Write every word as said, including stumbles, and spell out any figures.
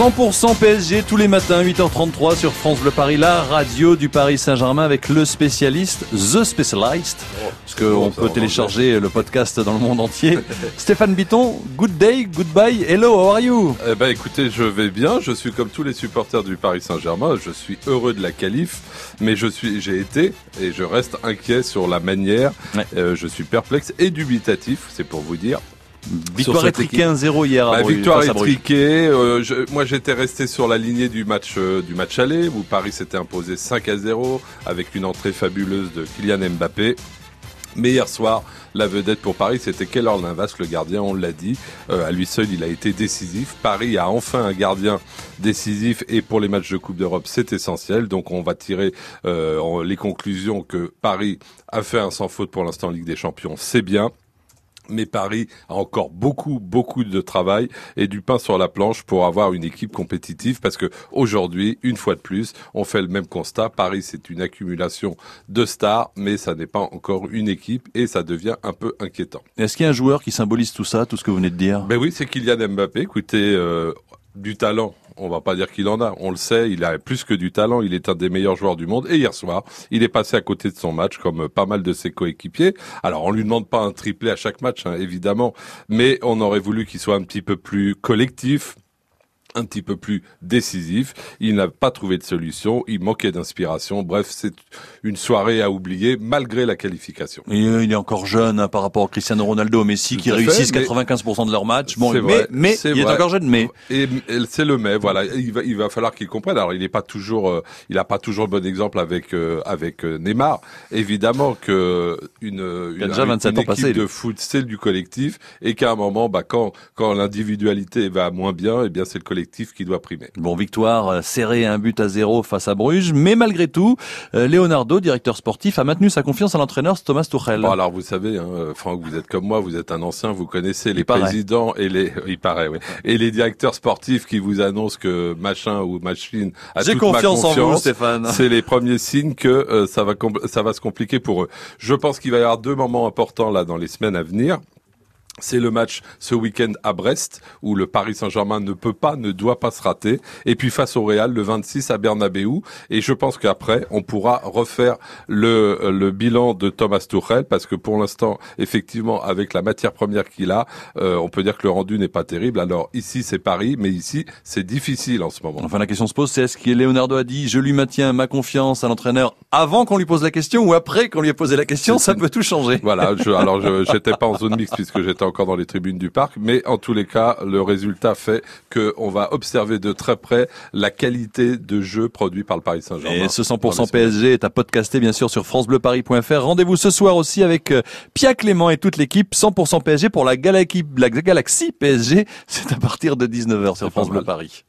cent pour cent P S G tous les matins, huit heures trente-trois sur France Bleu Paris, la radio du Paris Saint-Germain avec le spécialiste, The Specialist, parce qu'on peut télécharger le podcast dans le monde entier. Stéphane Bitton, good day, goodbye, hello, how are you? Eh ben, écoutez, je vais bien, je suis comme tous les supporters du Paris Saint-Germain, je suis heureux de la qualif, mais je suis, j'ai été et je reste inquiet sur la manière, ouais. euh, je suis perplexe et dubitatif, c'est pour vous dire. Victoire étriquée un zéro hier à bah, Bruges. Victoire étriquée. Euh, je, moi, j'étais resté sur la lignée du match euh, du match aller où Paris s'était imposé cinq à zéro avec une entrée fabuleuse de Kylian Mbappé. Mais hier soir, la vedette pour Paris, c'était Keylor Navas, le gardien, on l'a dit. Euh, à lui seul, il a été décisif. Paris a enfin un gardien décisif et pour les matchs de Coupe d'Europe, c'est essentiel. Donc on va tirer euh, les conclusions que Paris a fait un sans faute pour l'instant en Ligue des Champions, c'est bien. Mais Paris a encore beaucoup, beaucoup de travail et du pain sur la planche pour avoir une équipe compétitive parce que aujourd'hui, une fois de plus, on fait le même constat. Paris, c'est une accumulation de stars, mais ça n'est pas encore une équipe et ça devient un peu inquiétant. Est-ce qu'il y a un joueur qui symbolise tout ça, tout ce que vous venez de dire? Ben oui, c'est Kylian Mbappé. Écoutez, euh, du talent. On va pas dire qu'il en a, on le sait, il a plus que du talent, il est un des meilleurs joueurs du monde et hier soir, il est passé à côté de son match comme pas mal de ses coéquipiers. Alors on lui demande pas un triplé à chaque match, hein, évidemment, mais on aurait voulu qu'il soit un petit peu plus collectif, un petit peu plus décisif. Il n'a pas trouvé de solution, il manquait d'inspiration. Bref, c'est une soirée à oublier malgré la qualification. Et euh, il est encore jeune hein, par rapport à Cristiano Ronaldo, Messi qui réussissent quatre-vingt-quinze pour cent de leurs matchs. Bon, mais vrai, mais il vrai. est encore jeune, mais et, et c'est le mais. Voilà, il va il va falloir qu'il comprenne. Alors, il n'est pas toujours, euh, il a pas toujours le bon exemple avec euh, avec euh, Neymar. Évidemment que une une, déjà une, vingt-sept une ans équipe passés, de foot, c'est du collectif, et qu'à un moment, bah quand quand l'individualité va moins bien, eh bien c'est le collectif qui doit primer. Bon, victoire euh, serrée, un but à zéro face à Bruges, mais malgré tout, euh, Leonardo, directeur sportif, a maintenu sa confiance à l'entraîneur Thomas Tuchel. Bon, alors vous savez, hein, Franck, vous êtes comme moi, vous êtes un ancien, vous connaissez il les paraît. présidents et les, il paraît, oui, et les directeurs sportifs qui vous annoncent que machin ou machine a J'ai toute confiance ma confiance en vous, Stéphane. C'est les premiers signes que euh, ça va compl- ça va se compliquer pour eux. Je pense qu'il va y avoir deux moments importants là dans les semaines à venir. C'est le match ce week-end à Brest où le Paris Saint-Germain ne peut pas, ne doit pas se rater. Et puis face au Real le vingt-six à Bernabéu. Et je pense qu'après on pourra refaire le le bilan de Thomas Tuchel parce que pour l'instant, effectivement, avec la matière première qu'il a, euh, on peut dire que le rendu n'est pas terrible. Alors ici c'est Paris, mais ici c'est difficile en ce moment. Enfin la question se pose, c'est est-ce que Leonardo a dit je lui maintiens ma confiance à l'entraîneur avant qu'on lui pose la question ou après qu'on lui ait posé la question? Ça peut tout changer. Voilà. Je, alors je j'étais pas en zone mixte puisque j'étais encore dans les tribunes du parc, mais en tous les cas, le résultat fait que on va observer de très près la qualité de jeu produit par le Paris Saint-Germain. Et ce cent pour cent P S G est à podcaster bien sûr sur francebleuparis point f r. Rendez-vous ce soir aussi avec Pia Clément et toute l'équipe cent pour cent P S G pour la Galaxy, la Galaxy P S G. C'est à partir de dix-neuf heures sur France Bleu Paris.